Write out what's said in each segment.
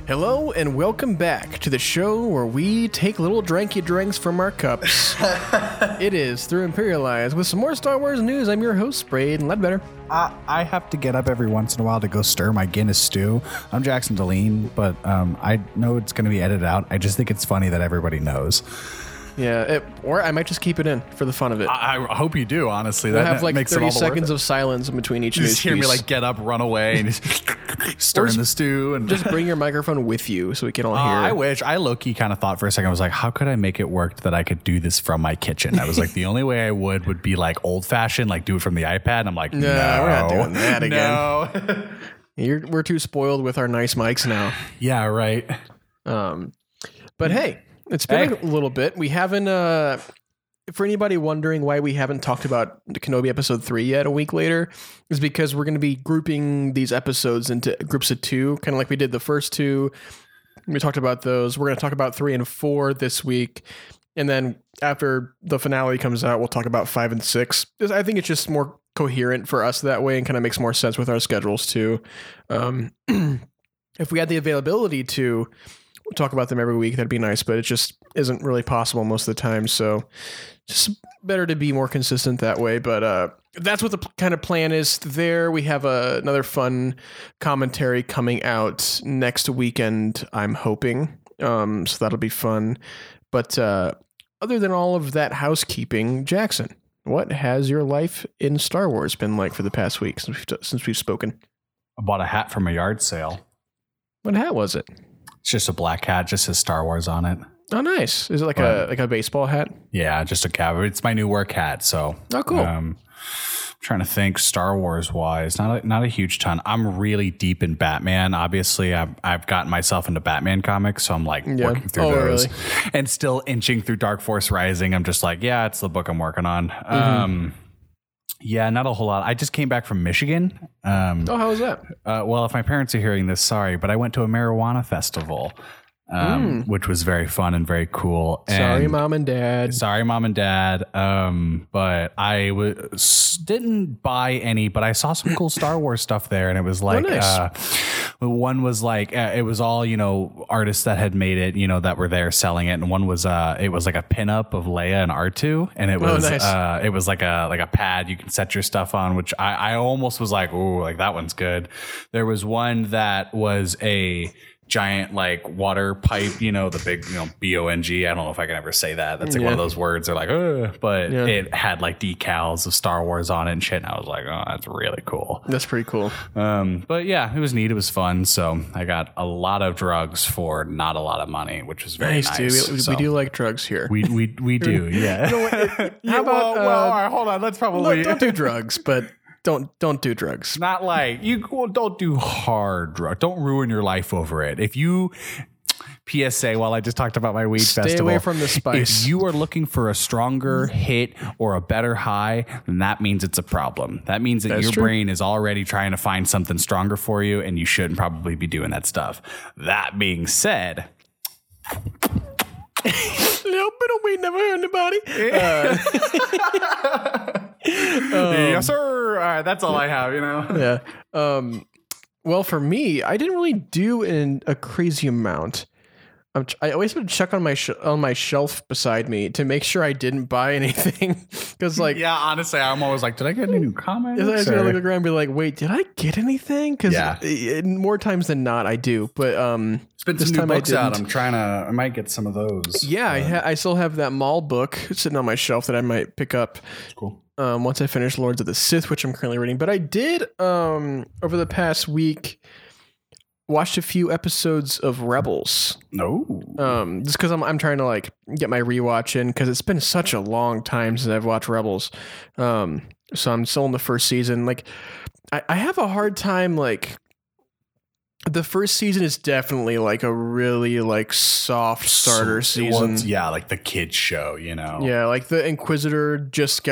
Hello and welcome back to the show where we take little dranky drinks from our cups. It is Through Imperial Eyes with some more Star Wars news. I'm your host, Braden Ledbetter. I have to get up every once in a while to go stir my Guinness stew. I'm Jackson Deline, but I know it's going to be edited out. I just think it's funny that everybody knows. Yeah, or I might just keep it in for the fun of it. I hope you do, honestly. We'll That have like makes 30 it all the seconds worth of silence in between each it. of You these just hear me like get up, run away, and stir in the stew. And just bring your microphone with you so we can all hear. I wish. I low-key kind of thought for a second, I was like, how could I make it work that I could do this from my kitchen? I was like, the only way I would be like old-fashioned, like do it from the iPad. And I'm like, no, we're not doing that again. No. We're too spoiled with our nice mics now. Yeah, right. But hey, it's been a little bit. We haven't, for anybody wondering why we haven't talked about the Kenobi episode 3 yet a week later, is because we're going to be grouping these episodes into groups of 2, kind of like we did the first 2. We talked about those. We're going to talk about 3 and 4 this week. And then after the finale comes out, we'll talk about 5 and 6. I think it's just more coherent for us that way and kind of makes more sense with our schedules too. If we had the availability to talk about them every week, that'd be nice, but it just isn't really possible most of the time. So just better to be more consistent that way. But that's what the kind of plan is there. We have another fun commentary coming out next weekend, I'm hoping. So that'll be fun. But other than all of that housekeeping, Jackson, what has your life in Star Wars been like for the past week since we've spoken? I bought a hat from a yard sale. What hat was it? It's just a black hat, just says Star Wars on it. Oh, nice. Is it like a baseball hat? Yeah, just a cap. It's my new work hat. So, oh, cool. Trying to think Star Wars wise, not a huge ton. I'm really deep in Batman. Obviously, I've gotten myself into Batman comics, so I'm like working through those, and still inching through Dark Force Rising. I'm just like, yeah, it's the book I'm working on. Mm-hmm. Yeah, not a whole lot. I just came back from Michigan. How was that? Well, if my parents are hearing this, sorry, but I went to a marijuana festival, which was very fun and very cool. Sorry, Mom and Dad. Sorry, Mom and Dad. But I didn't buy any, but I saw some cool Star Wars stuff there, and it was like, one was like, it was all, artists that had made it, that were there selling it. And one was, it was like a pinup of Leia and R2. And it was, it was like a pad you can set your stuff on, which I almost was like, ooh, like that one's good. There was one that was a giant like water pipe, the big, BONG. I don't know if I can ever say that. That's like one of those words. They're like, but it had like decals of Star Wars on it and shit. And I was like, oh, that's really cool. That's pretty cool. But yeah, it was neat. It was fun. So I got a lot of drugs for not a lot of money, which was very nice. Dude. We do like drugs here. We do. Yeah. How about, all right, hold on. Let's probably don't do drugs, but Don't do drugs. Not like don't do hard drugs. Don't ruin your life over it. If you PSA, while I just talked about my weed festival, stay away from the spice. If you are looking for a stronger hit or a better high, then that means it's a problem. That means that your brain is already trying to find something stronger for you, and you shouldn't probably be doing that stuff. That being said, little bit of weed never hurt anybody. Yes, sir. All right, that's all I have, Yeah. Well, for me, I didn't really do a crazy amount. I always would check on my shelf beside me to make sure I didn't buy anything. Because, honestly, I'm always like, did I get any new comments? I was gonna look around and be like, wait, did I get anything? Because more times than not, I do. But it's been some new books out. I might get some of those. Yeah, I still have that Maul book sitting on my shelf that I might pick up. That's cool. Once I finish Lords of the Sith, which I'm currently reading. But I did, over the past week, watched a few episodes of Rebels. No. Just because I'm trying to get my rewatch in, because it's been such a long time since I've watched Rebels. So I'm still in the first season. I have a hard time the first season is definitely a really soft starter season. Like the kids show, Yeah, the Inquisitor just got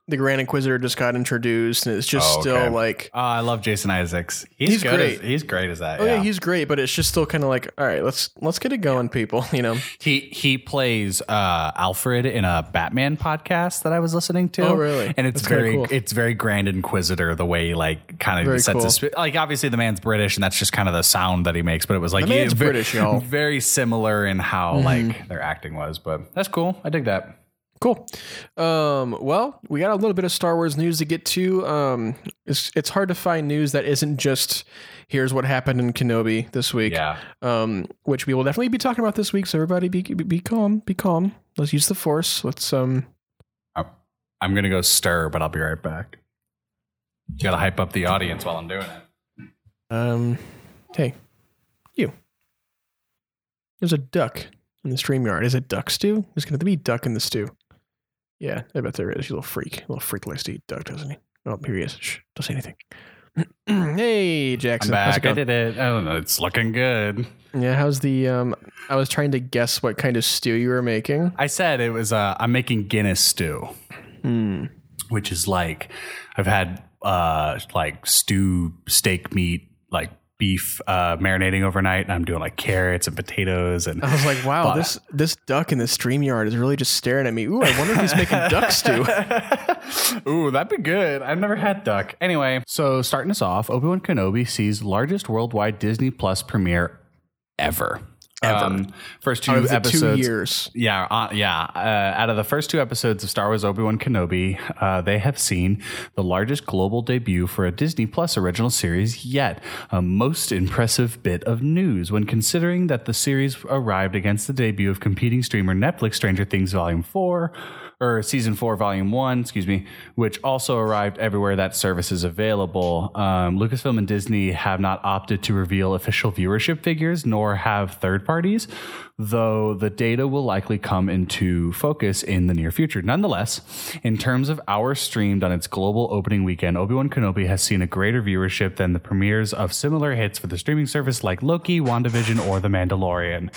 the Grand Inquisitor just got introduced, and it's just still like, oh, I love Jason Isaacs. He's great. He's great as that. Oh yeah, he's great, but it's just still kind of like, all right, let's get it going, people. You know, he plays Alfred in a Batman podcast that I was listening to. Oh really? And it's very Grand Inquisitor the way he like kind of sets his like. Obviously, the man's British, and that's just kind of the sound that he makes. But it was like the man's British, y'all. Very similar in how like their acting was. But that's cool. I dig that. Cool. Well, we got a little bit of Star Wars news to get to. It's hard to find news that isn't just here's what happened in Kenobi this week. Yeah. Which we will definitely be talking about this week. So everybody be calm. Be calm. Let's use the Force. Let's I'm gonna go stir, but I'll be right back. You gotta hype up the audience while I'm doing it. Hey, you. There's a duck in the StreamYard. Is it duck stew? There's gonna be duck in the stew. Yeah, I bet there is. You little freak. A little freak likes to eat duck, doesn't he? Oh, here he is. Shh, don't say anything. Hey, Jackson. I'm back. I did it. I don't know. It's looking good. Yeah, how's the... I was trying to guess what kind of stew you were making. I said it was... I'm making Guinness stew. Which is like... I've had like steak meat, like beef marinating overnight, and I'm doing like carrots and potatoes, and I was like, wow, this duck in the StreamYard is really just staring at me. Ooh, I wonder if he's making duck stew. Ooh, that'd be good. I've never had duck. Anyway, so starting us off, Obi-Wan Kenobi sees largest worldwide Disney Plus premiere ever. First two episodes. 2 years. Yeah. Out of the first 2 episodes of Star Wars Obi-Wan Kenobi, they have seen the largest global debut for a Disney Plus original series yet. A most impressive bit of news when considering that the series arrived against the debut of competing streamer Netflix Stranger Things Volume 4. Or Season 4, Volume 1, which also arrived everywhere that service is available. Lucasfilm and Disney have not opted to reveal official viewership figures, nor have third parties, though the data will likely come into focus in the near future. Nonetheless, in terms of hours streamed on its global opening weekend, Obi-Wan Kenobi has seen a greater viewership than the premieres of similar hits for the streaming service like Loki, WandaVision, or The Mandalorian.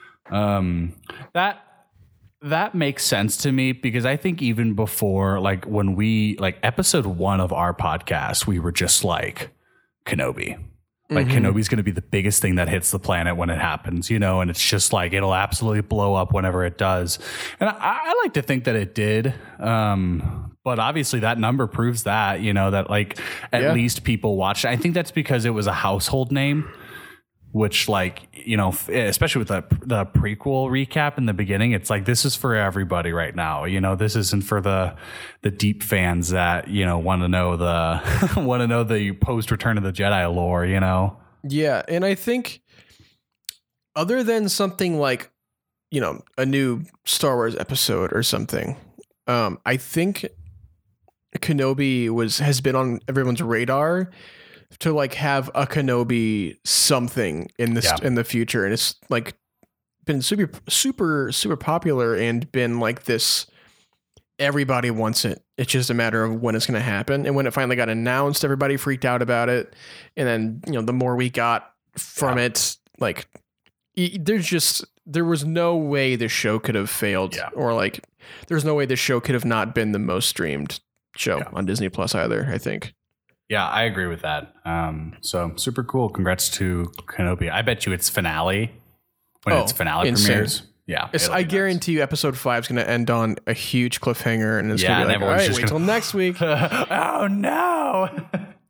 That makes sense to me because I think even before, like when we like episode 1 of our podcast, we were just like Kenobi. Like Kenobi's going to be the biggest thing that hits the planet when it happens, you know, and it's just like it'll absolutely blow up whenever it does. And I like to think that it did. But obviously that number proves that, you know, that like at least people watched. I think that's because it was a household name. Which, like, you know, especially with the prequel recap in the beginning, it's like this is for everybody right now. You know, this isn't for the deep fans that, you know, want to know the post Return of the Jedi lore. You know, yeah, and I think other than something like, you know, a new Star Wars episode or something, I think Kenobi has been on everyone's radar. To like have a Kenobi something in the future, and it's like been super popular and been like this. Everybody wants it. It's just a matter of when it's going to happen. And when it finally got announced, everybody freaked out about it. And then, you know, the more we got from it, like there was no way the show could have failed, or like there's no way the show could have not been the most streamed show on Disney Plus either. I think. Yeah, I agree with that. So super cool. Congrats to Kenobi. I bet you it's finale when its finale premieres. Yeah, I guarantee you episode 5 is going to end on a huge cliffhanger, and it's going to be like, all right, wait till next week. Oh no.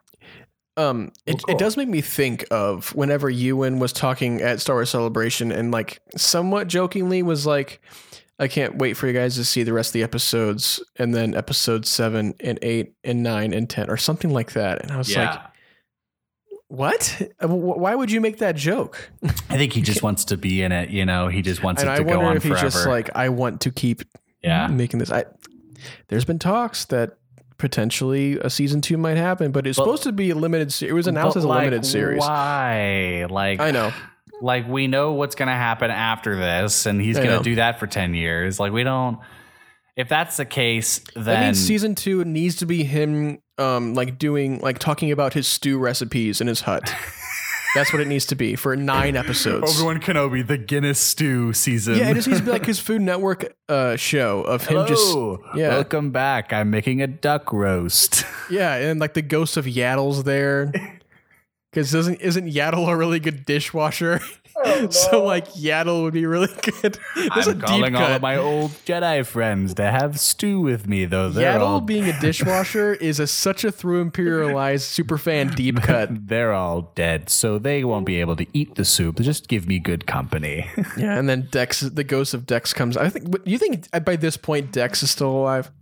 It does make me think of whenever Ewan was talking at Star Wars Celebration and like somewhat jokingly was like, I can't wait for you guys to see the rest of the episodes, and then episodes 7 and 8 and 9 and 10 or something like that. And I was like, what? Why would you make that joke? I think he just wants to be in it. You know, he just wants it to go on forever. And I wonder if he's just like, I want to keep making this. There's been talks that potentially a season 2 might happen, but it's supposed to be a limited series. It was announced as a limited series. Why? Like, I know. Like, we know what's going to happen after this, and he's going to do that for 10 years. Like, we don't... If that's the case, then... That means season 2 needs to be him, talking about his stew recipes in his hut. That's what it needs to be for 9 episodes. Obi-Wan Kenobi, the Guinness Stew season. Yeah, it just needs to be like his Food Network show of him Welcome back. I'm making a duck roast. Yeah, and like the ghost of Yaddle's there. Because isn't Yaddle a really good dishwasher? Oh, no. So like Yaddle would be really good. I'm calling all of my old Jedi friends to have stew with me, though. Yaddle being a dishwasher is such a through Imperialized superfan deep cut. They're all dead, so they won't be able to eat the soup. Just give me good company. Yeah, and then Dex, the ghost of Dex comes. I think. You think by this point Dex is still alive?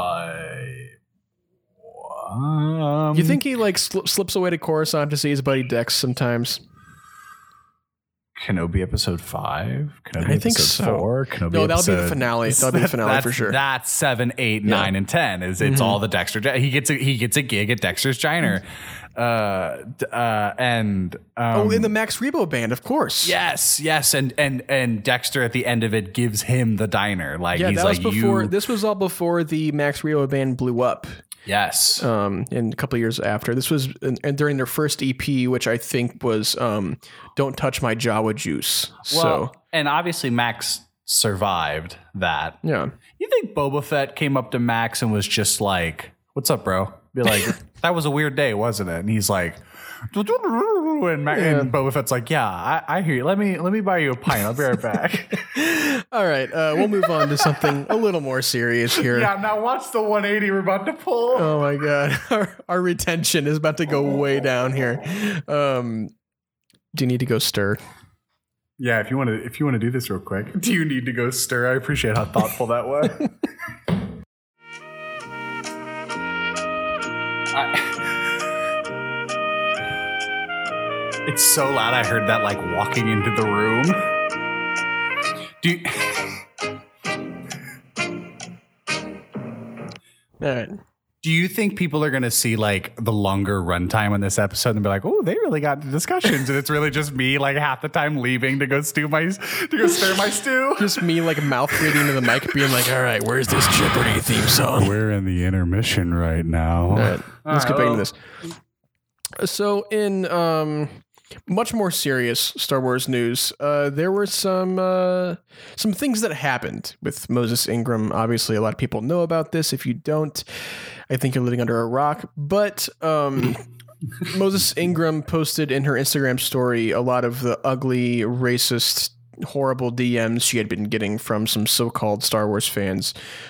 You think he like slips away to Coruscant to see his buddy Dex sometimes? Kenobi episode 5? Kenobi I think so. 4? Kenobi no, that'll be the finale. That'll be the finale for sure. That's 7, 8, 9, and 10. It's all the Dexter. He gets a gig at Dexter's Diner. In the Max Rebo band, of course. Yes, and Dexter at the end of it gives him the diner. Like he's that was like before. This was all before the Max Rebo band blew up. Yes. In a couple of years after. This was and during their first EP, which I think was Don't Touch My Jawa Juice. And obviously Max survived that. Yeah. You think Boba Fett came up to Max and was just like, "What's up, bro?" Be like, "That was a weird day, wasn't it?" And he's like, and Boba Fett's like, "Yeah, I hear you. Let me buy you a pint. I'll be right back." All right, we'll move on to something a little more serious here. Yeah, now watch the 180 we're about to pull. Oh my god, our retention is about to go way down here. Do you need to go stir? Yeah, if you want to do this real quick. Do you need to go stir? I appreciate how thoughtful that was. It's so loud. I heard that like walking into the room. All right. Do you think people are going to see like the longer runtime on this episode and be like, "Oh, they really got into discussions," and it's really just me like half the time leaving to go stir my stew? Just me like mouth breathing to the mic, being like, "All right, where's this Jeopardy theme song?" We're in the intermission right now. All right, let's get back into this. So in much more serious Star Wars news, there were some things that happened with Moses Ingram. Obviously, a lot of people know about this. If you don't, I think you're living under a rock. But Moses Ingram posted in her Instagram story a lot of the ugly, racist, horrible DMs she had been getting from some so-called Star Wars fans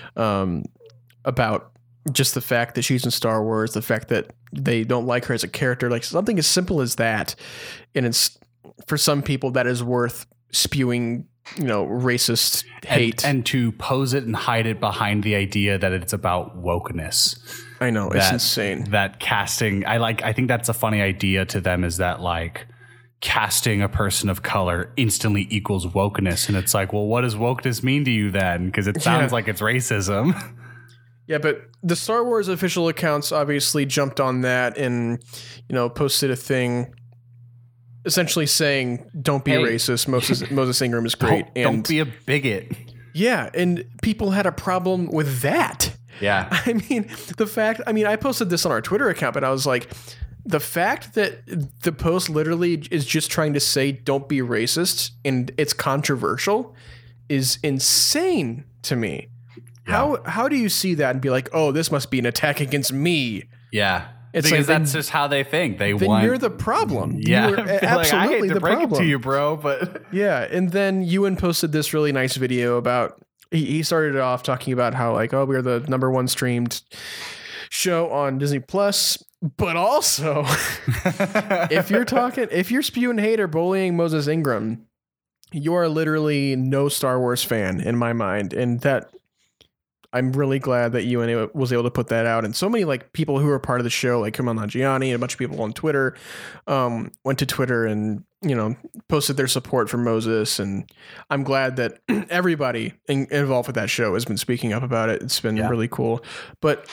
about just the fact that she's in Star Wars, the fact that they don't like her as a character, like something as simple as that. And it's for some people that is worth spewing, racist hate. And to pose it and hide it behind the idea that it's about wokeness. I know, it's insane. That casting, I think that's a funny idea to them, is that like casting a person of color instantly equals wokeness. And it's like, well, what does wokeness mean to you then? Because it sounds like it's racism. Yeah, but the Star Wars official accounts obviously jumped on that and, posted a thing essentially saying, "Don't be racist. Moses Ingram is great. Don't be a bigot." Yeah, and people had a problem with that. Yeah. I mean, I posted this on our Twitter account, but I was like, the fact that the post literally is just trying to say, "Don't be racist," and it's controversial is insane to me. Yeah. How do you see that and be like, "Oh, this must be an attack against me"? Yeah, it's because that's just how they think. Then you're the problem. Yeah, you absolutely I hate to the break problem. it to you, bro. But yeah, and then Ewan posted this really nice video about. He started it off talking about how like, "Oh, we're the #1 streamed show on Disney Plus," but also if you're spewing hate or bullying Moses Ingram, you are literally no Star Wars fan in my mind, and that. I'm really glad that UNA was able to put that out. And so many like people who are part of the show, like Kumail Nanjiani and a bunch of people on Twitter, went to Twitter and, posted their support for Moses. And I'm glad that everybody involved with that show has been speaking up about it. It's been really cool. But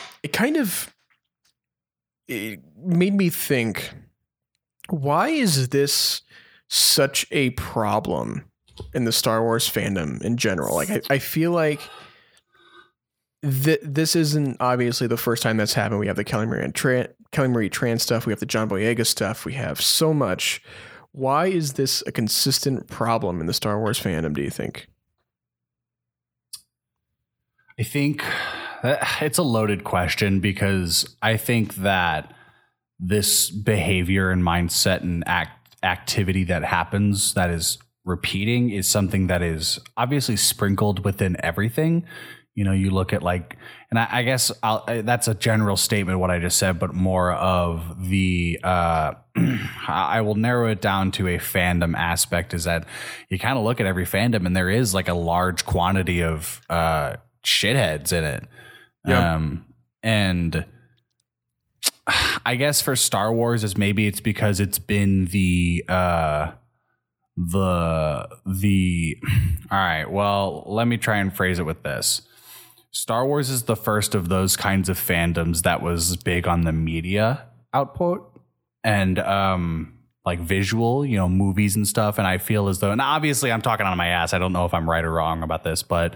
it made me think, why is this such a problem in the Star Wars fandom in general? Like, I feel like this isn't obviously the first time that's happened. We have the Kelly Marie Tran stuff. We have the John Boyega stuff. We have so much Why is this a consistent problem in the Star Wars fandom, do you think? I think it's a loaded question, because I think that this behavior and mindset and activity that happens, that is repeating, is something that is obviously sprinkled within everything. You know, you look at like, and I guess that's a general statement, what I just said, but more of the, I will narrow it down to a fandom aspect, is that you kind of look at every fandom and there is like a large quantity of shitheads in it. Yep. And I guess for Star Wars, is maybe it's because it's been all right, well, let me try and phrase it with this. Star Wars is the first of those kinds of fandoms that was big on the media output and like visual, you know, movies and stuff. And I feel as though, and obviously I'm talking on my ass, I don't know if I'm right or wrong about this, but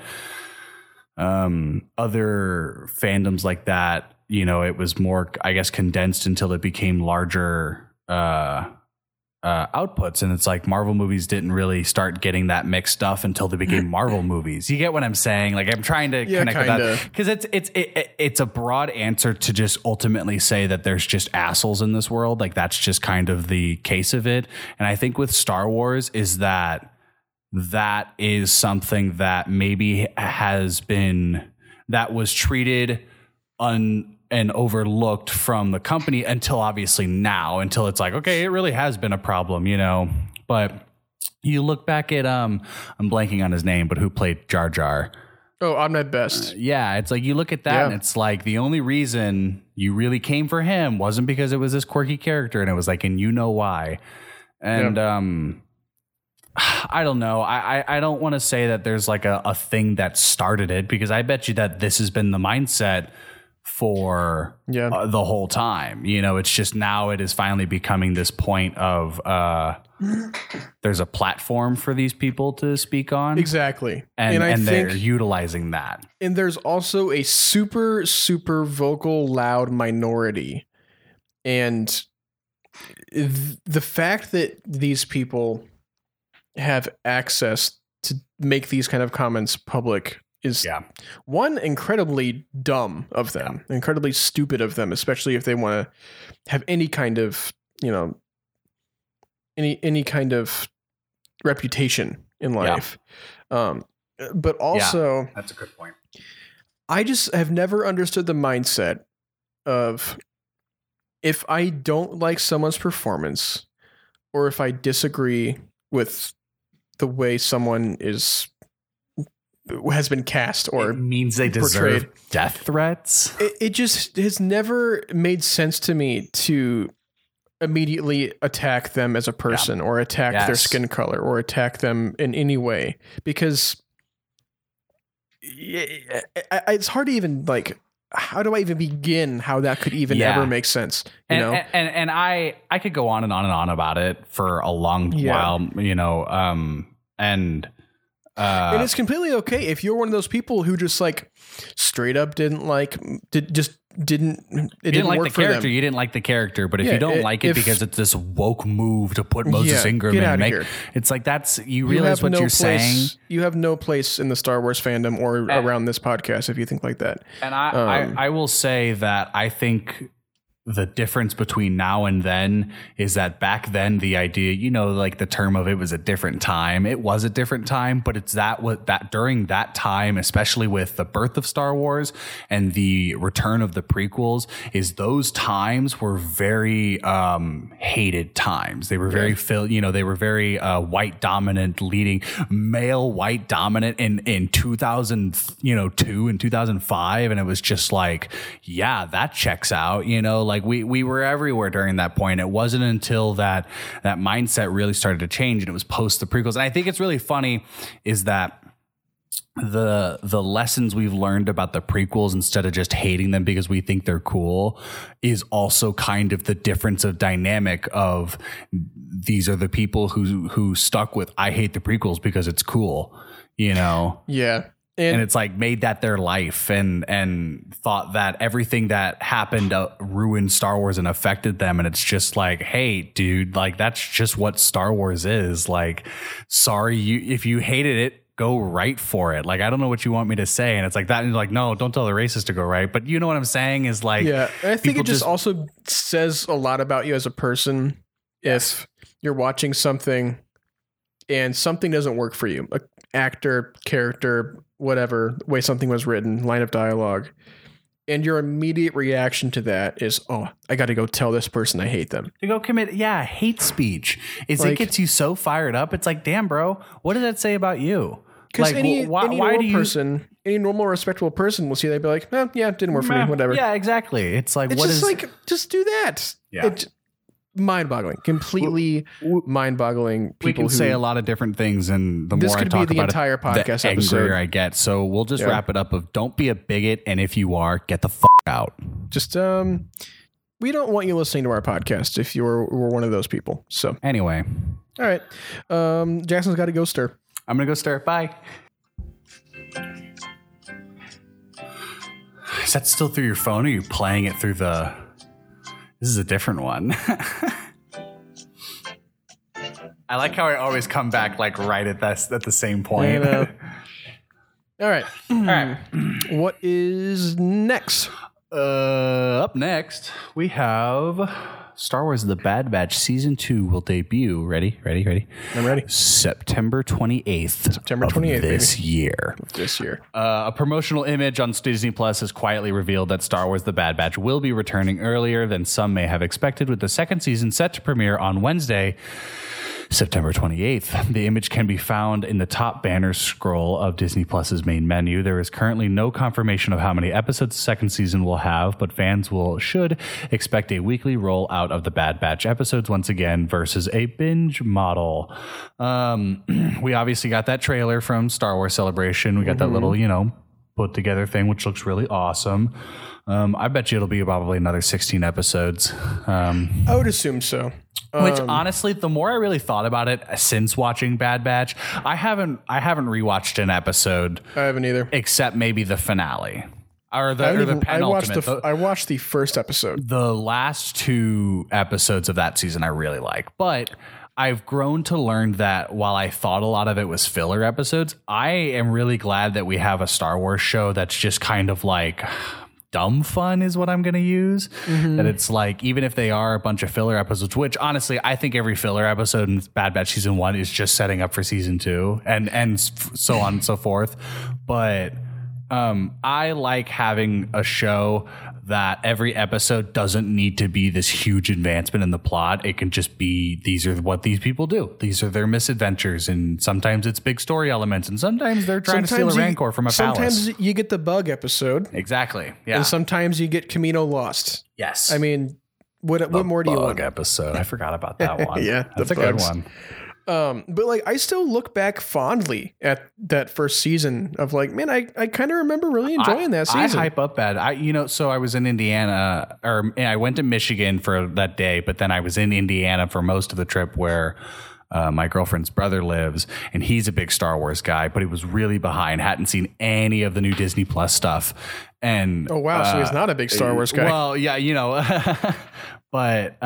other fandoms like that, you know, it was more, I guess, condensed until it became larger outputs. And it's like Marvel movies didn't really start getting that mixed stuff until they became Marvel movies. You get what I'm saying? Like, I'm trying to connect with that, because it's a broad answer to just ultimately say that there's just assholes in this world. Like, that's just kind of the case of it. And I think with Star Wars is that is something that maybe that was treated and overlooked from the company until obviously now, until it's like, okay, it really has been a problem, you know. But you look back at I'm blanking on his name, but who played Jar Jar? Oh, Ahmed Best. Yeah, it's like you look at that and it's like the only reason you really came for him wasn't because it was this quirky character, and it was like, and you know why. And I don't know. I don't want to say that there's like a thing that started it, because I bet you that this has been the mindset for the whole time. You know, it's just now it is finally becoming this point of there's a platform for these people to speak on. Exactly. And they're utilizing that. And there's also a super, super vocal, loud minority. And the fact that these people have access to make these kind of comments public is one, incredibly dumb of them, incredibly stupid of them, especially if they want to have any kind of, you know, any kind of reputation in life. But also, that's a good point. I just have never understood the mindset of, if I don't like someone's performance, or if I disagree with the way someone has been cast, or it means they deserve death threats. It just has never made sense to me to immediately attack them as a person, or attack their skin color, or attack them in any way, because it's hard to even, like, how do I even begin how that could even ever make sense? You know? And I could go on and on and on about it for a long while, you know, and it's completely okay if you're one of those people who just like straight up didn't like didn't like the character. You didn't like the character, but if you don't like it because it's this woke move to put Moses Ingram and make here. It's like, that's, you realize what you're saying. You have no place in the Star Wars fandom or around this podcast if you think like that. And I will say that I think the difference between now and then is that back then the idea, you know, like the term of it was a different time. It was a different time, but it's that during that time, especially with the birth of Star Wars and the return of the prequels, is those times were very hated times. They were very they were very white dominant, leading male white dominant in 2002 and 2005, and it was just like, yeah, that checks out, you know, like we were everywhere during that point. It wasn't until that mindset really started to change, and it was post the prequels. And I think it's really funny is that the lessons we've learned about the prequels, instead of just hating them because we think they're cool, is also kind of the difference of dynamic of these are the people who stuck with, I hate the prequels because it's cool, you know? Yeah. and it's like made that their life and thought that everything that happened ruined Star Wars and affected them. And it's just like, hey, dude, like that's just what Star Wars is. Like, sorry, if you hated it, go right for it. Like, I don't know what you want me to say. And it's like that. And like, no, don't tell the racist to go right. But you know what I'm saying is like, yeah, I think it just also says a lot about you as a person. If you're watching something and something doesn't work for you, an actor, character, whatever, way something was written, line of dialogue, and your immediate reaction to that is, oh, I got to go tell this person I hate them. To go commit, hate speech. It gets you so fired up. It's like, damn, bro, what does that say about you? Because like, any normal, respectable person will see that and be like, yeah, it didn't work for me, whatever. Yeah, exactly. It's like, just do that. Yeah. Mind-boggling, completely mind-boggling. We can say a lot of different things, and the more I talk about the entire podcast the angrier I get. So we'll just wrap it up of don't be a bigot, and if you are, get the fuck out. Just we don't want you listening to our podcast if you're one of those people. So anyway, all right, Jackson's got to go stir. I'm gonna go stir. Bye. Is that still through your phone, or are you playing it through the? This is a different one. I like how I always come back like right at the same point. All right. What is next? Up next, we have Star Wars The Bad Batch Season 2 will debut. Ready? I'm ready. September 28th. This year. A promotional image on Disney Plus has quietly revealed that Star Wars The Bad Batch will be returning earlier than some may have expected, with the second season set to premiere on Wednesday, September 28th. The image can be found in the top banner scroll of Disney Plus's main menu. There is currently no confirmation of how many episodes the second season will have, but fans should expect a weekly rollout of the Bad Batch episodes once again versus a binge model. We obviously got that trailer from Star Wars Celebration. We got that little, put together thing, which looks really awesome. I bet you it'll be probably another 16 episodes. I would assume so. Which honestly, the more I really thought about it since watching Bad Batch, I haven't rewatched an episode. I haven't either, except maybe the finale or the penultimate. I watched the first episode. The last two episodes of that season I really like, but I've grown to learn that while I thought a lot of it was filler episodes, I am really glad that we have a Star Wars show that's just kind of like dumb fun is what I'm going to use. That it's like, even if they are a bunch of filler episodes, which honestly, I think every filler episode in Bad Batch season 1 is just setting up for season 2 and so on and so forth. But I like having a show that every episode doesn't need to be this huge advancement in the plot. It can just be, these are what these people do. These are their misadventures. And sometimes it's big story elements. And sometimes they're trying to steal a Rancor from a palace. Sometimes you get the bug episode. Exactly. Yeah. And sometimes you get Camino Lost. Yes. I mean, what more do you want? Bug episode. I forgot about that one. Yeah. That's a good one. But like, I still look back fondly at that first season of like, man, I kind of remember really enjoying that season. I hype up Bad. So I was in Indiana, and I went to Michigan for that day, but then I was in Indiana for most of the trip where my girlfriend's brother lives, and he's a big Star Wars guy, but he was really behind, hadn't seen any of the new Disney Plus stuff. And oh wow, so he's not a big Star Wars guy. Well, yeah, but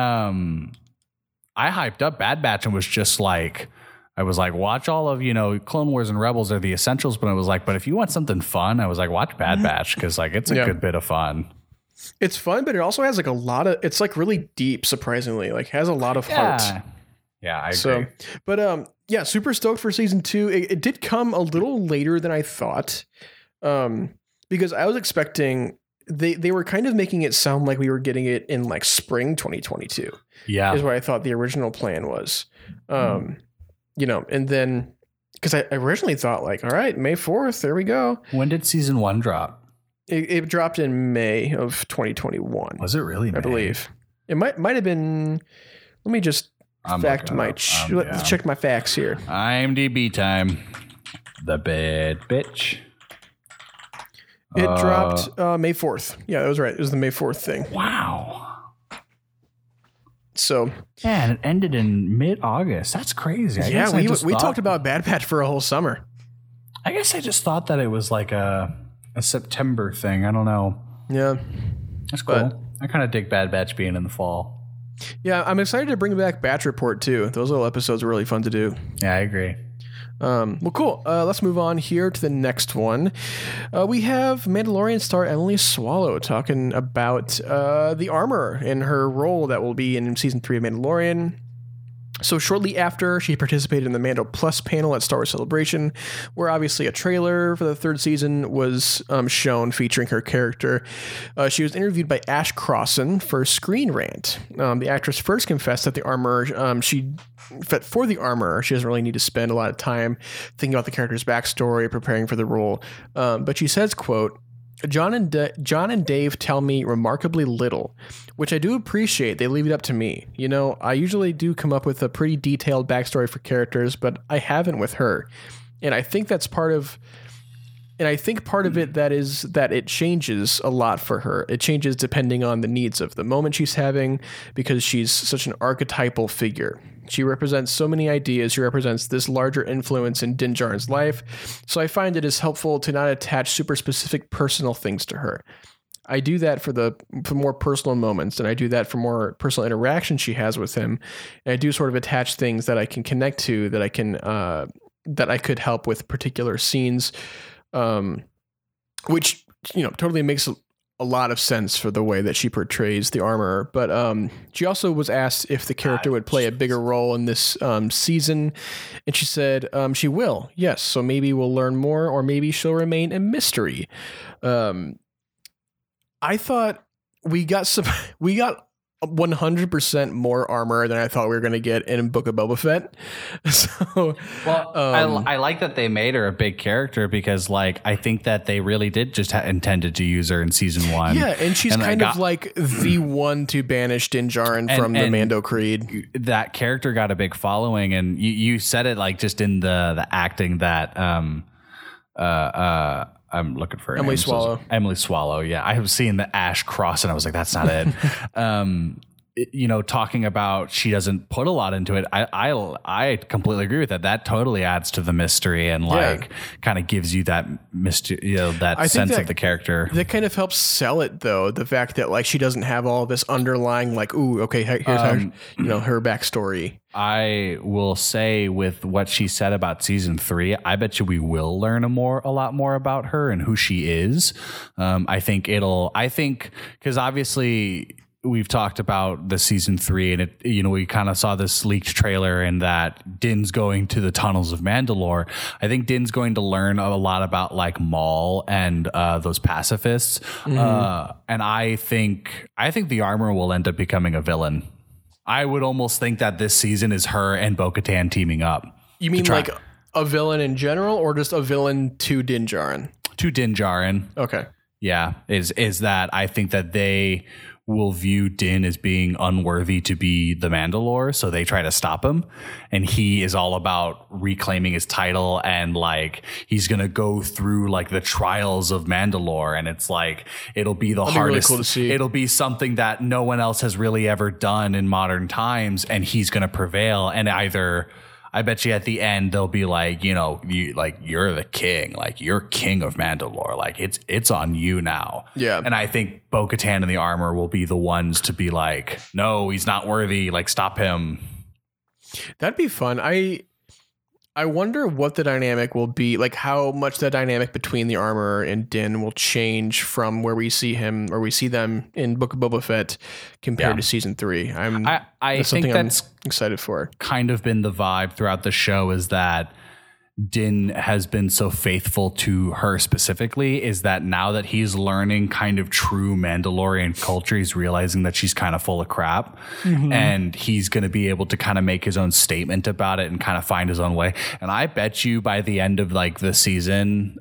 I hyped up Bad Batch and was just like, I was like, watch all of, Clone Wars and Rebels are the essentials. But I was like, but if you want something fun, I was like, watch Bad Batch, because like it's a good bit of fun. It's fun, but it also has like a lot of, it's like really deep, surprisingly, like has a lot of heart. Yeah, I agree. But super stoked for season 2. It did come a little later than I thought, because I was expecting, they were kind of making it sound like we were getting it in like spring 2022. Yeah, is what I thought the original plan was. And then because I originally thought like, all right, May 4th, there we go. When did season 1 drop? It dropped in May of 2021. Was it really? I believe it might have been. Let me just check my facts here. IMDb time. The Bad Bitch. It dropped May 4th. Yeah, that was right. It was the May 4th thing. Wow. So and it ended in mid-August. That's crazy. We talked about Bad Batch for a whole summer. I guess I just thought that it was like a September thing. I don't know. Yeah. That's cool. I kind of dig Bad Batch being in the fall. Yeah, I'm excited to bring back Batch Report too. Those little episodes are really fun to do. Yeah, I agree. Well, cool. Let's move on here to the next one. We have Mandalorian star Emily Swallow talking about the armor and her role that will be in season 3 of Mandalorian. So shortly after, she participated in the Mando Plus panel at Star Wars Celebration, where obviously a trailer for the 3rd season was shown featuring her character. She was interviewed by Ash Crossan for Screen Rant. The actress first confessed that the armor, she doesn't really need to spend a lot of time thinking about the character's backstory, preparing for the role. But she says, quote, John and Dave tell me remarkably little, which I do appreciate. They leave it up to me. You know, I usually do come up with a pretty detailed backstory for characters, but I haven't with her. And I think that's part of it that is that it changes a lot for her. It changes depending on the needs of the moment she's having, because she's such an archetypal figure. She represents so many ideas. She represents this larger influence in Din Djarin's life. So I find it is helpful to not attach super specific personal things to her. I do that for more personal moments, and I do that for more personal interaction she has with him. And I do sort of attach things that I can connect to, that I could help with particular scenes, which, you know, totally makes a lot of sense for the way that she portrays the armor. But she also was asked if the character would play a bigger role in this season, and she said she will. Yes, so maybe we'll learn more, or maybe she'll remain a mystery. I thought we got 100% more armor than I thought we were going to get in Book of Boba Fett. So, well, I like that they made her a big character, because like I think that they really did just intended to use her in season 1. Yeah, and she's kind of like the one to banish Din Djarin from the Mando Creed. That character got a big following, and you said it like just in the acting that I'm looking for Emily Swallow. Emily Swallow. Yeah. I was seeing the Ash Cross and I was like, that's not it. You know, talking about she doesn't put a lot into it. I completely agree with that. That totally adds to the mystery and kind of gives you that mystery, you know, that sense of the character. That kind of helps sell it, though. The fact that like she doesn't have all this underlying like, ooh, okay, here's how, you know, her backstory. I will say with what she said about season 3, I bet you we will learn a lot more about her and who she is. I think because obviously we've talked about the season 3 and it, you know, we kind of saw this leaked trailer and that Din's going to the tunnels of Mandalore. I think Din's going to learn a lot about like Maul and those pacifists. Mm-hmm. And I think the armor will end up becoming a villain. I would almost think that this season is her and Bo-Katan teaming up. You mean like a villain in general, or just a villain to Din Djarin? To Din Djarin. Okay. Yeah. Is that I think that they will view Din as being unworthy to be the Mandalore, so they try to stop him, and he is all about reclaiming his title, and like he's gonna go through like the trials of Mandalore, and it's like it'll be the hardest. Really cool to see. It'll be something that no one else has really ever done in modern times, and he's gonna prevail. And either I bet you at the end they'll be like, you know, you're the king, like you're king of Mandalore, like it's on you now. Yeah. And I think Bo-Katan and the armor will be the ones to be like, no, he's not worthy, like stop him. That'd be fun. I wonder what the dynamic will be, like how much the dynamic between the armor and Din will change from where we see him or we see them in Book of Boba Fett compared to season 3. I think that's I'm excited for. Kind of been the vibe throughout the show, is that Din has been so faithful to her specifically, is that now that he's learning kind of true Mandalorian culture, he's realizing that she's kind of full of crap, and he's going to be able to kind of make his own statement about it and kind of find his own way. And I bet you by the end of like this season,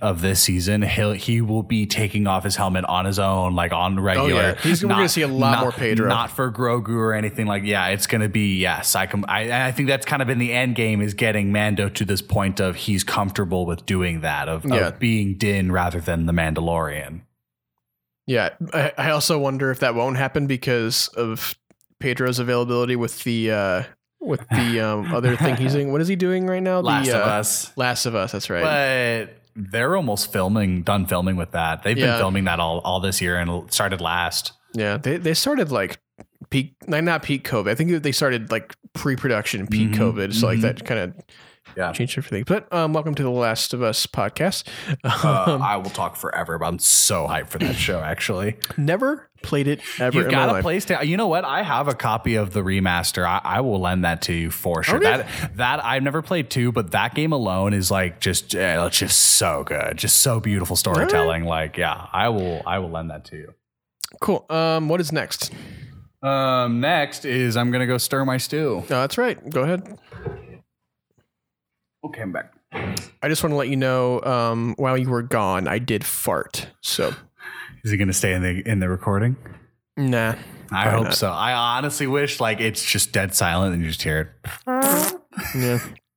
he will be taking off his helmet on his own, like on regular. Oh, yeah. We're going to see a lot more Pedro. Not for Grogu or anything like, it's going to be, yes. I think that's kind of in the end game, is getting Mando to this point of he's comfortable with doing that, of being Din rather than the Mandalorian. Yeah. I also wonder if that won't happen because of Pedro's availability with the other thing he's doing. What is he doing right now? Last of Us. Last of Us. That's right. they're almost done filming with that. They've been filming that all this year and started last. Yeah, they started like not peak COVID. I think they started like pre-production peak COVID. So like that kind of changed everything. But welcome to the Last of Us podcast. I will talk forever, but I'm so hyped for that show. Actually, never played it ever. You've got a PlayStation. You know what? I have a copy of the remaster. I will lend that to you for sure. Okay. That I've never played 2, but that game alone is like just so good, just so beautiful storytelling. Right. Like, yeah, I will lend that to you. Cool. What is next? Next is I'm gonna go stir my stew. Oh, that's right. Go ahead. Okay, I'm back. I just want to let you know, while you were gone, I did fart. So, is he gonna stay in the recording? Nah, I hope not. So. I honestly wish like it's just dead silent and you just hear it. Yeah.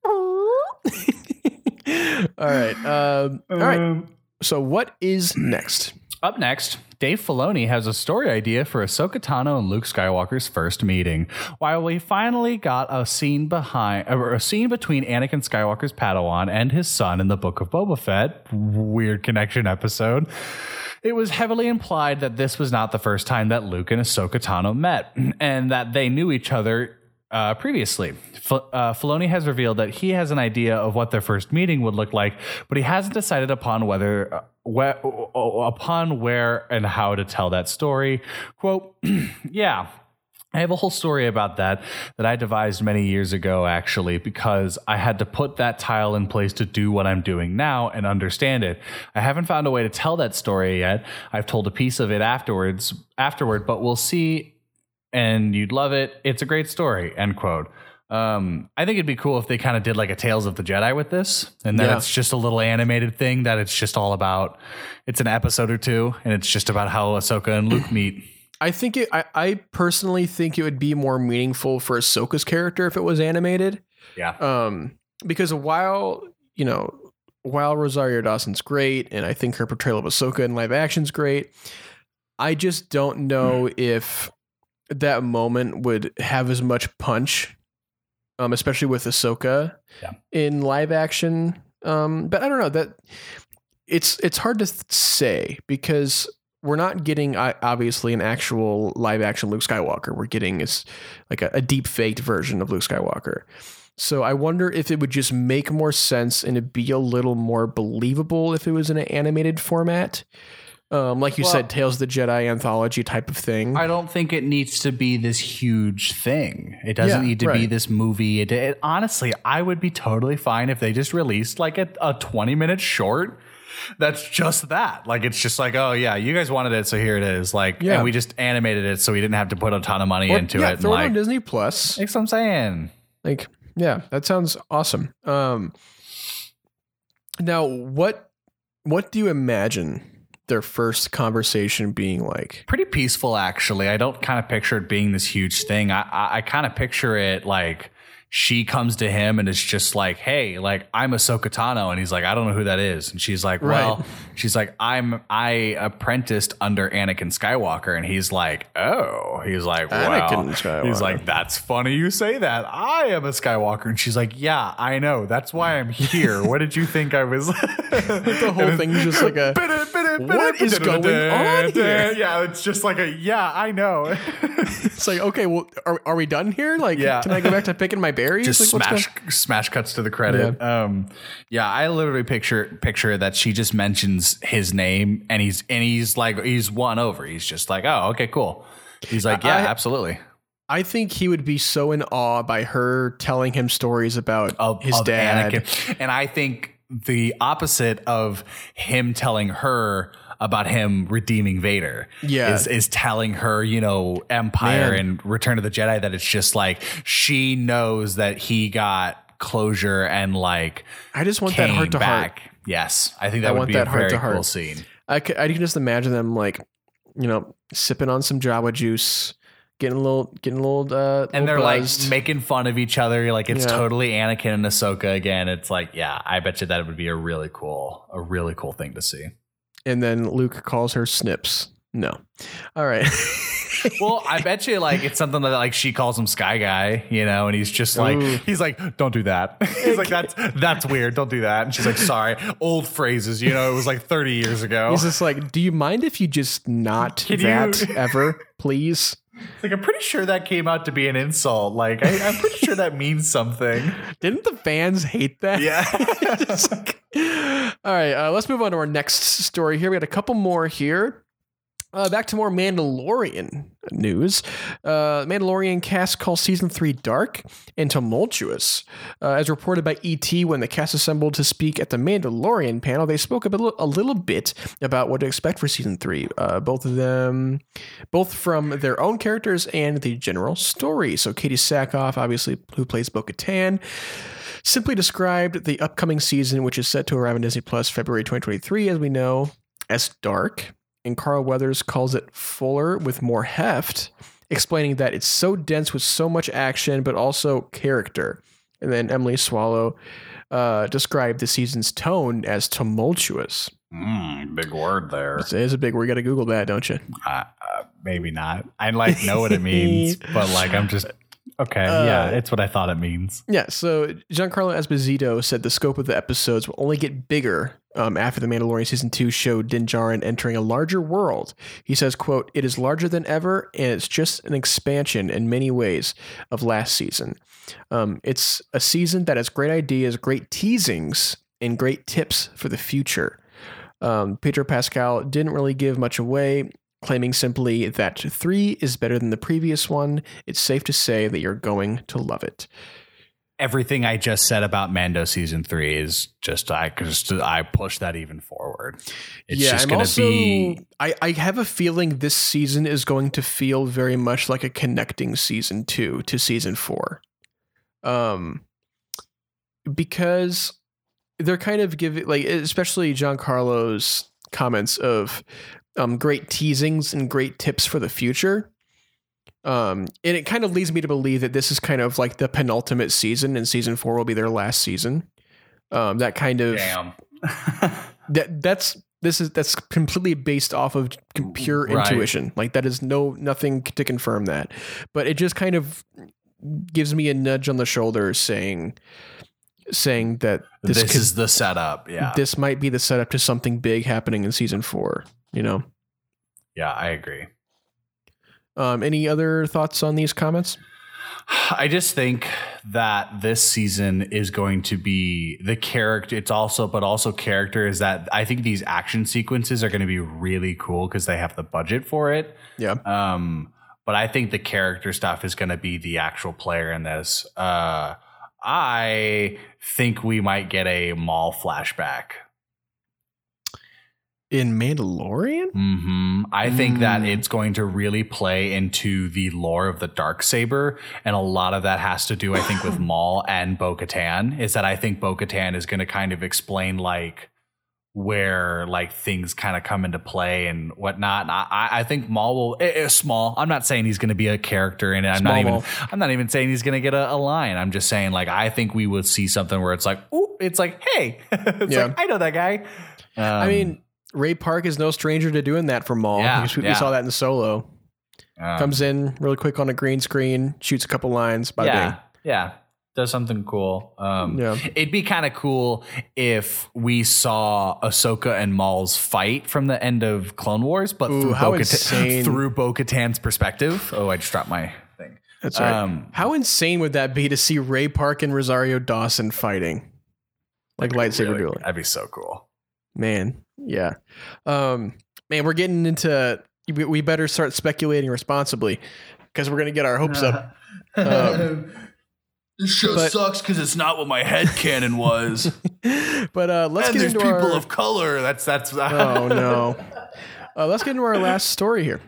All right. All right. So, what is next? Up next, Dave Filoni has a story idea for Ahsoka Tano and Luke Skywalker's first meeting. While we finally got a scene between Anakin Skywalker's Padawan and his son in the Book of Boba Fett, weird connection episode, it was heavily implied that this was not the first time that Luke and Ahsoka Tano met, and that they knew each other previously. Filoni has revealed that he has an idea of what their first meeting would look like, but he hasn't decided upon where and how to tell that story. Quote, yeah, I have a whole story about that I devised many years ago, actually, because I had to put that tile in place to do what I'm doing now and understand it. I haven't found a way to tell that story yet. I've told a piece of it afterward, but we'll see. And you'd love it. It's a great story, end quote. I think it'd be cool if they kind of did like a Tales of the Jedi with this. And then it's just a little animated thing that it's just all about. It's an episode or two, and it's just about how Ahsoka and Luke meet. I personally think it would be more meaningful for Ahsoka's character if it was animated. Yeah. Because while Rosario Dawson's great, and I think her portrayal of Ahsoka in live action's great, I just don't know if that moment would have as much punch, especially with Ahsoka in live action. But I don't know, that it's hard to say because we're not getting obviously an actual live action Luke Skywalker. We're getting like a deep faked version of Luke Skywalker. So I wonder if it would just make more sense and it'd be a little more believable if it was in an animated format. Like you said, Tales of the Jedi anthology type of thing. I don't think it needs to be this huge thing. It doesn't need to be this movie. It honestly, I would be totally fine if they just released like a 20-minute short. That's just that. Like, it's just like, oh yeah, you guys wanted it, so here it is. Like, and we just animated it, so we didn't have to put a ton of money into it. Throw it on Disney Plus. That's what I'm saying. Like, yeah, that sounds awesome. Now, what do you imagine their first conversation being like? Pretty peaceful, actually. I don't kind of picture it being this huge thing. I kind of picture it like she comes to him and is just like, hey, like, I'm Ahsoka Tano. And he's like, I don't know who that is. And she's like, well, she's like, I apprenticed under Anakin Skywalker. And he's like, oh, he's like, wow. He's like, that's funny you say that. I am a Skywalker. And she's like, yeah, I know. That's why I'm here. What did you think I was? The whole thing is just like a, what is going on here? Yeah, it's just like I know. It's like, okay, well, are we done here? Like, can I go back to picking my berries? Just like, smash cuts to the credit. Yeah. I literally picture that she just mentions his name and he's like, he's won over. He's just like, oh, okay, cool. He's like, yeah, absolutely. I think he would be so in awe by her telling him stories about his dad. Anakin. And I think the opposite of him telling her about him redeeming Vader is telling her, Empire and Return of the Jedi, that it's just like she knows that he got closure and like I just want that heart to heart. Yes, I think that would be a very cool scene. I can just imagine them like, sipping on some Jawa juice, getting a little and they're buzzed. Like making fun of each other. Like it's totally Anakin and Ahsoka again. It's like, yeah, I bet you that would be a really cool thing to see. And then Luke calls her Snips. No. All right. Well, I bet you like it's something that like she calls him Sky Guy, you know, and he's just like he's like, don't do that. He's like, that's weird. Don't do that. And she's like, sorry, old phrases, you know, it was like 30 years ago. He's just like, do you mind if you just not ever, please? Like, I'm pretty sure that came out to be an insult. Like, I'm pretty sure that means something. Didn't the fans hate that? Yeah. All right, let's move on to our next story here. We got a couple more here. Back to more Mandalorian news. Mandalorian cast calls season 3 dark and tumultuous. As reported by ET, when the cast assembled to speak at the Mandalorian panel, they spoke a little bit about what to expect for season 3. Both from their own characters and the general story. So Katie Sackhoff, obviously, who plays Bo-Katan, simply described the upcoming season, which is set to arrive on Disney Plus February 2023, as we know, as dark. And Carl Weathers calls it fuller with more heft, explaining that it's so dense with so much action, but also character. And then Emily Swallow described the season's tone as tumultuous. Big word there. It is a big word. You got to Google that, don't you? Maybe not. I like know what it means, but like I'm just... Okay, yeah, it's what I thought it means. Yeah, so Giancarlo Esposito said the scope of the episodes will only get bigger after The Mandalorian Season 2 showed Din Djarin entering a larger world. He says, quote, "It is larger than ever, and it's just an expansion in many ways of last season. It's a season that has great ideas, great teasings, and great tips for the future." Pedro Pascal didn't really give much away, claiming simply that 3 is better than the previous one. It's safe to say that you're going to love it. Everything I just said about Mando season 3 is just I push that even forward. It's just going to be. I have a feeling this season is going to feel very much like a connecting season 2 to season 4, because they're kind of giving, like, especially Giancarlo's comments of great teasings and great tips for the future. And it kind of leads me to believe that this is kind of like the penultimate season, and season 4 will be their last season. That kind of that's completely based off of pure intuition. Like that is nothing to confirm that, but it just kind of gives me a nudge on the shoulder saying that this is the setup. Yeah, this might be the setup to something big happening in season 4. You know? Yeah, I agree. Any other thoughts on these comments? I just think that this season is going to be the character. But also character is that I think these action sequences are going to be really cool because they have the budget for it. Yeah. But I think the character stuff is going to be the actual player in this. I think we might get a Maul flashback. In Mandalorian? Mm-hmm. I think that it's going to really play into the lore of the Darksaber, and a lot of that has to do, I think, with Maul and Bo-Katan. Is that I think Bo-Katan is going to kind of explain like where like things kind of come into play and whatnot. I think Maul will small. I'm not saying he's going to be a character in it. I'm not even saying he's going to get a line. I'm just saying like I think we will see something where it's like, oh, it's like, hey, like I know that guy. I mean, Ray Park is no stranger to doing that for Maul. We saw that in Solo. Comes in really quick on a green screen, shoots a couple lines. Bing. Yeah. Does something cool. It'd be kind of cool if we saw Ahsoka and Maul's fight from the end of Clone Wars, but through Bo-Katan's perspective. Oh, I just dropped my thing. That's right. How insane would that be to see Ray Park and Rosario Dawson fighting? Like lightsaber dueling. That'd be so cool. Man, yeah. Man, we're getting into... We better start speculating responsibly because we're going to get our hopes up. This show sucks because it's not what my headcanon was. But let's get into people of color. That's. Oh no. Let's get into our last story here.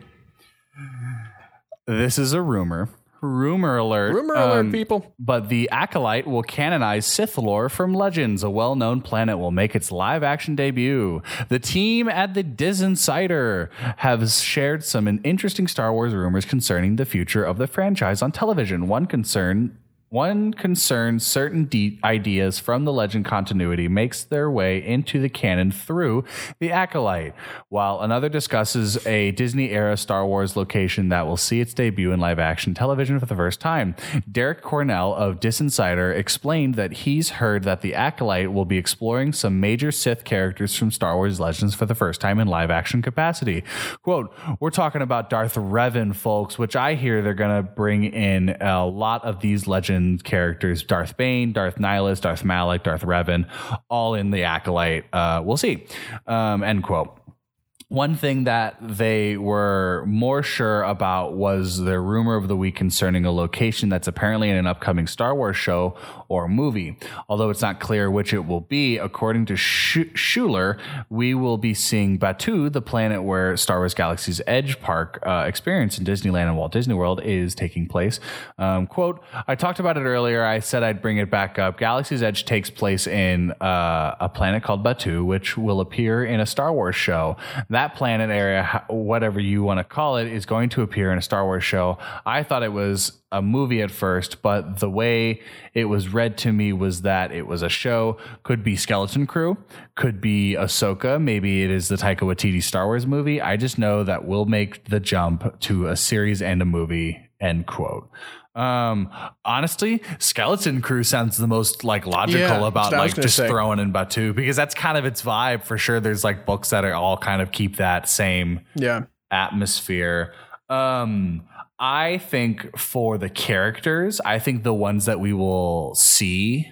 This is a rumor. Rumor alert. Rumor alert, people. But the Acolyte will canonize Sith lore from Legends. A well-known planet will make its live-action debut. The team at the Diz Insider have shared some interesting Star Wars rumors concerning the future of the franchise on television. One concern One concerns certain ideas from the legend continuity makes their way into the canon through the Acolyte, while another discusses a Disney-era Star Wars location that will see its debut in live-action television for the first time. Derek Cornell of Disinsider explained that he's heard that the Acolyte will be exploring some major Sith characters from Star Wars Legends for the first time in live-action capacity. Quote, "We're talking about Darth Revan, folks, which I hear they're going to bring in a lot of these legends characters, Darth Bane, Darth Nihilus, Darth Malak, Darth Revan, all in the Acolyte. We'll see." End quote. One thing that they were more sure about was the rumor of the week concerning a location that's apparently in an upcoming Star Wars show or movie. Although it's not clear which it will be, according to Schuler, we will be seeing Batuu, the planet where Star Wars Galaxy's Edge Park experience in Disneyland and Walt Disney World is taking place. Quote, "I talked about it earlier. I said I'd bring it back up. Galaxy's Edge takes place in a planet called Batuu, which will appear in a Star Wars show. That planet area, whatever you want to call it, is going to appear in a Star Wars show. I thought it was a movie at first, but the way it was read to me was that it was a show. Could be Skeleton Crew, could be Ahsoka, maybe it is the Taika Waititi Star Wars movie. I just know that we'll make the jump to a series and a movie," end quote. Honestly, Skeleton Crew sounds the most like logical about like just throwing in Batuu, because that's kind of its vibe for sure. There's like books that are all kind of keep that same atmosphere. I think for the characters, I think the ones that we will see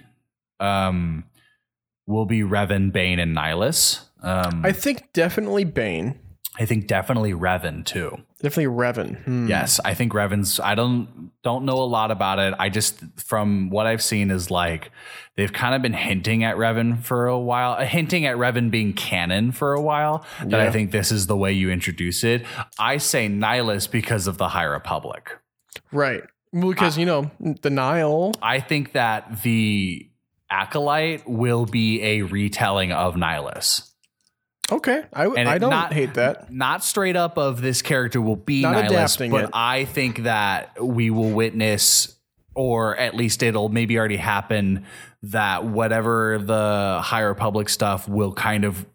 will be Revan, Bane, and Nihilus. I think definitely Bane. I think definitely Revan too. Definitely Revan. Yes, I think Revan's. I don't know a lot about it. I just, from what I've seen, is like they've kind of been hinting at Revan for a while, hinting at Revan being canon for a while. That I think this is the way you introduce it. I say Nihilus because of the High Republic. Right. Because, the Nile. I think that the Acolyte will be a retelling of Nihilus. Okay, I don't hate that. Not straight up of this character will be not Nihilus, but it. I think that we will witness, or at least it'll maybe already happen, that whatever the High Republic stuff will kind of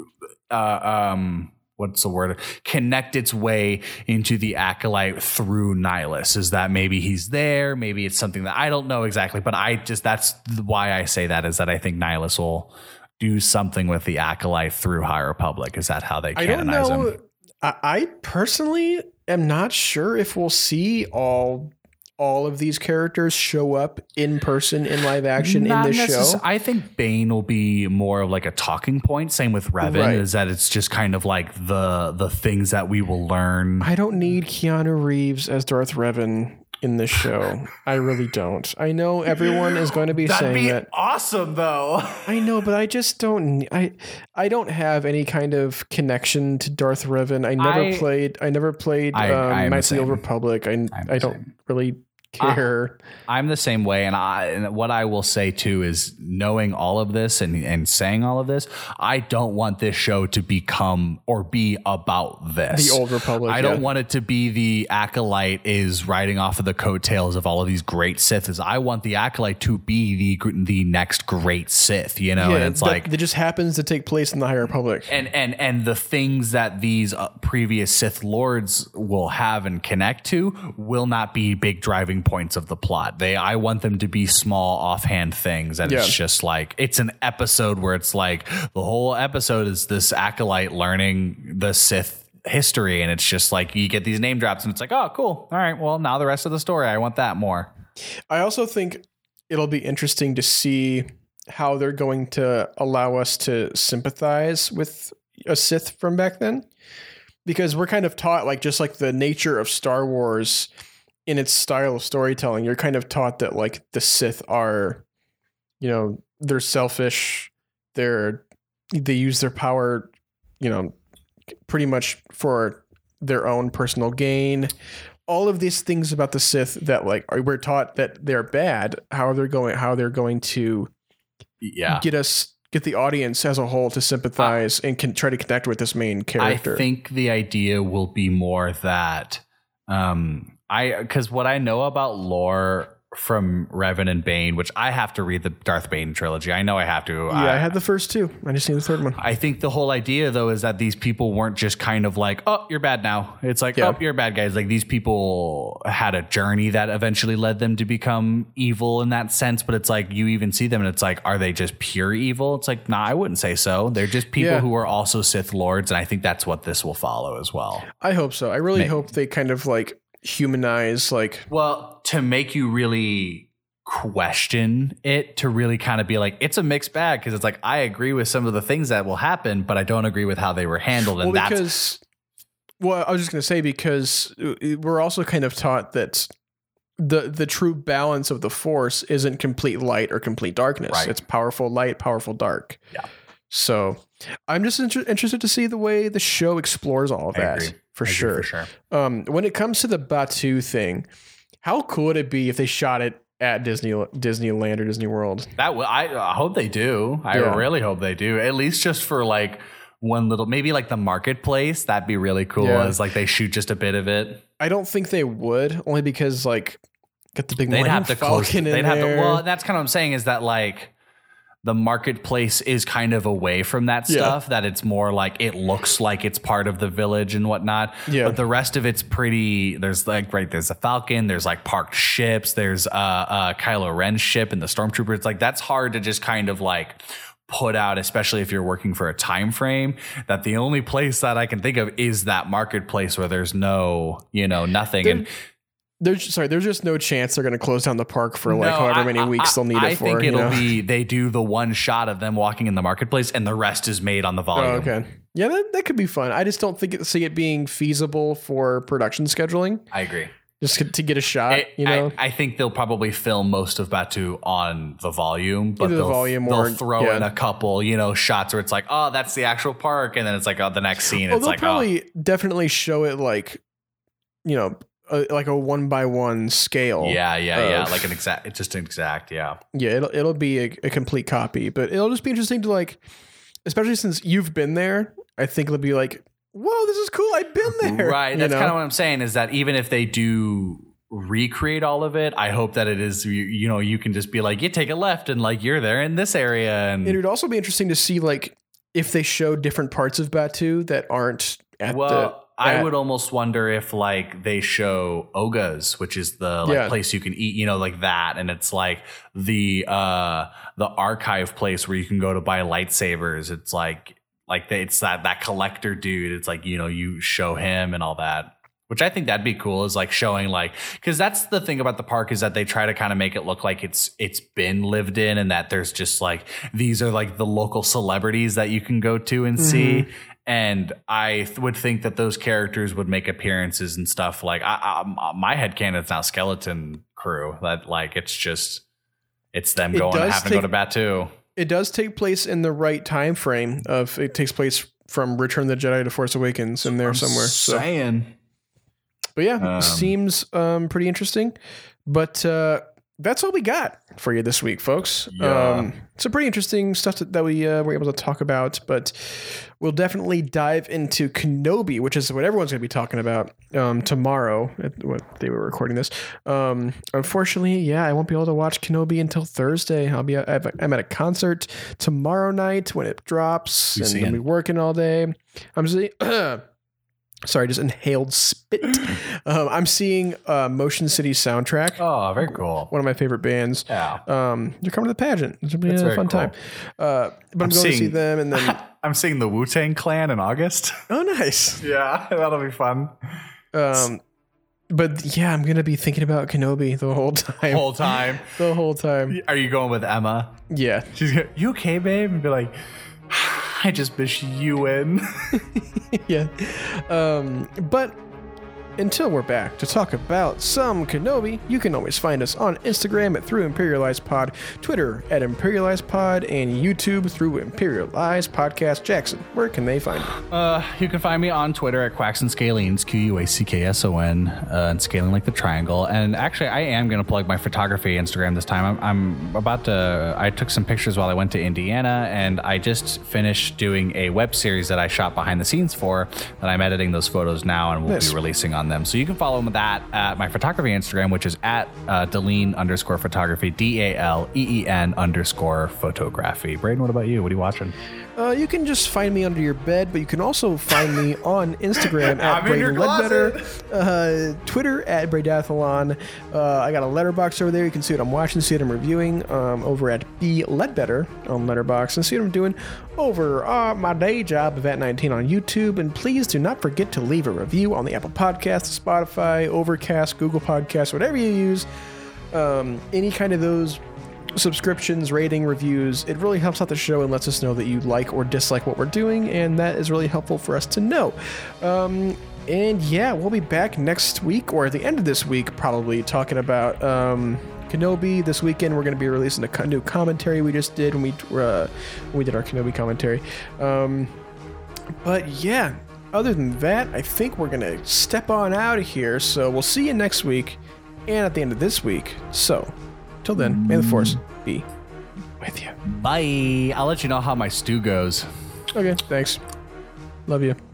connect its way into the Acolyte through Nihilus. Is that maybe he's there? Maybe it's something that I don't know exactly, but that's why I say that, is that I think Nihilus will do something with the Acolyte through High Republic. Is that how they canonize him? I personally am not sure if we'll see all of these characters show up in person in live action in this show. I think Bane will be more of like a talking point. Same with Revan, is that it's just kind of like the things that we will learn. I don't need Keanu Reeves as Darth Revan in this show. I really don't. I know everyone is going to be saying that. Awesome though. I know, but I just don't. I don't have any kind of connection to Darth Revan. I never played Knights of the Old Republic. I don't really care. I'm the same way, and what I will say too is, knowing all of this and saying all of this, I don't want this show to become or be about this. The Old Republic. I don't want it to be the Acolyte is riding off of the coattails of all of these great Siths. I want the Acolyte to be the next great Sith, and it's like that just happens to take place in the High Republic. And the things that these previous Sith Lords will have and connect to will not be big driving points of the plot. I want them to be small offhand things, and it's just like, it's an episode where it's like the whole episode is this Acolyte learning the Sith history, and it's just like you get these name drops and it's like, oh cool, all right, well now the rest of the story, I want that more. I also think it'll be interesting to see how they're going to allow us to sympathize with a Sith from back then, because we're kind of taught, like, just like the nature of Star Wars in its style of storytelling, you're kind of taught that like the Sith are, they're selfish. They use their power, pretty much for their own personal gain. All of these things about the Sith that like we're taught that they're bad. How they're going to get the audience as a whole to sympathize and can try to connect with this main character. I think the idea will be more that, because what I know about lore from Revan and Bane, which I have to read the Darth Bane trilogy. I know I have to. Yeah, I had the first two. I just need the third one. I think the whole idea, though, is that these people weren't just kind of like, oh, you're bad now. It's like, oh, you're bad guys. Like, these people had a journey that eventually led them to become evil in that sense. But it's like, you even see them and it's like, are they just pure evil? It's like, nah, I wouldn't say so. They're just people who are also Sith Lords. And I think that's what this will follow as well. I hope so. I really hope they kind of like humanize, like, well, to make you really question it, to really kind of be like, it's a mixed bag, because it's like, I agree with some of the things that will happen, but I don't agree with how they were handled. And I was just going to say, because we're also kind of taught that the true balance of the Force isn't complete light or complete darkness. Right. It's powerful light, powerful dark. Yeah. So I'm just interested to see the way the show explores all of that. For sure. When it comes to the Batuu thing, how cool would it be if they shot it at Disneyland or Disney World? I hope they do. I really hope they do. At least just for like one little, maybe like the marketplace. That'd be really cool. As like they shoot just a bit of it. I don't think they would, only because like got the big. They'd have to close. They'd have to. Well, that's kind of what I'm saying, is that like the marketplace is kind of away from that stuff, that it's more like, it looks like it's part of the village and whatnot. Yeah. But the rest of it's pretty, there's like, there's a Falcon, there's like parked ships, there's Kylo Ren's ship and the Stormtrooper. It's like, that's hard to just kind of like put out, especially if you're working for a time frame, that the only place that I can think of is that marketplace where there's no, nothing. There's just no chance they're going to close down the park for however many weeks they'll need it for. I think it'll be, they do the one shot of them walking in the marketplace and the rest is made on the volume. Oh, okay. Yeah, that could be fun. I just don't see it being feasible for production scheduling. I agree. Just to get a shot, I think they'll probably film most of Batuu on the volume, but they'll throw in a couple, shots where it's like, oh, that's the actual park. And then it's like, oh, the next scene. It's like, probably definitely show it like, like a 1-by-1 scale. Yeah. Like an exact. Yeah. Yeah. It'll be a complete copy, but it'll just be interesting to like, especially since you've been there. I think it'll be like, whoa, this is cool. I've been there. Right. That's kind of what I'm saying, is that even if they do recreate all of it, I hope that it is, you can just be like, you take a left and like, you're there in this area. And it would also be interesting to see like if they show different parts of Batuu that aren't at I would almost wonder if like they show Oga's, which is the place you can eat, like that. And it's like the archive place where you can go to buy lightsabers. It's like it's that collector dude. It's like, you show him and all that, which I think that'd be cool, is like showing like, because that's the thing about the park, is that they try to kind of make it look like it's been lived in, and that there's just like, these are like the local celebrities that you can go to and see. And I would think that those characters would make appearances and stuff. Like my headcanon's now Skeleton Crew. That like it's them going to have to go to Batuu. It does take place in the right time frame. It takes place from Return of the Jedi to Force Awakens in there somewhere. But yeah, seems pretty interesting. But that's all we got for you this week, folks. Yeah. Some pretty interesting stuff that we were able to talk about, but we'll definitely dive into Kenobi, which is what everyone's going to be talking about tomorrow. What they were recording this. Unfortunately, I won't be able to watch Kenobi until Thursday. I'm at a concert tomorrow night when it drops, and I'll be working all day. I'm seeing. Sorry, just inhaled spit. I'm seeing Motion City Soundtrack. Oh, very cool. One of my favorite bands. Yeah. They're coming to the pageant. It's going to be a fun time. But I'm going to see them, and then I'm seeing the Wu-Tang Clan in August. Oh, nice. Yeah, that'll be fun. But yeah, I'm going to be thinking about Kenobi the whole time. The whole time. Are you going with Emma? Yeah. She's going, you okay, babe? And be like, I just wish you in. Yeah. But until we're back to talk about some Kenobi, you can always find us on Instagram at Through Imperialized Pod, Twitter at Imperialized Pod, and YouTube through Imperialized Podcast. Jackson, where can they find you? You can find me on Twitter at Quacks and Scalines, QUACKSON, and scaling like the triangle. And actually, I am going to plug my photography Instagram this time. I'm about to. I took some pictures while I went to Indiana, and I just finished doing a web series that I shot behind the scenes for. That I'm editing those photos now, and we'll be releasing on on them. So you can follow that at my photography Instagram, which is at Daleen_photography, DALEEN_photography. Braden, what about you? What are you watching? You can just find me under your bed, but you can also find me on Instagram at Braden Ledbetter, Twitter at Bradathlon. I got a letterbox over there. You can see what I'm watching, see what I'm reviewing over at B Ledbetter on Letterboxd, and see what I'm doing over my day job of Vat19 on YouTube. And please do not forget to leave a review on the Apple Podcasts, Spotify, Overcast, Google Podcasts, whatever you use. Any kind of those subscriptions, rating, reviews, it really helps out the show and lets us know that you like or dislike what we're doing, and that is really helpful for us to know. And yeah, we'll be back next week, or at the end of this week probably, talking about Kenobi. This weekend we're going to be releasing a new commentary we just did when we did our Kenobi commentary. But yeah, other than that, I think we're going to step on out of here, so we'll see you next week and at the end of this week. So till then, may the Force be with you. Bye. I'll let you know how my stew goes. Okay, thanks. Love you.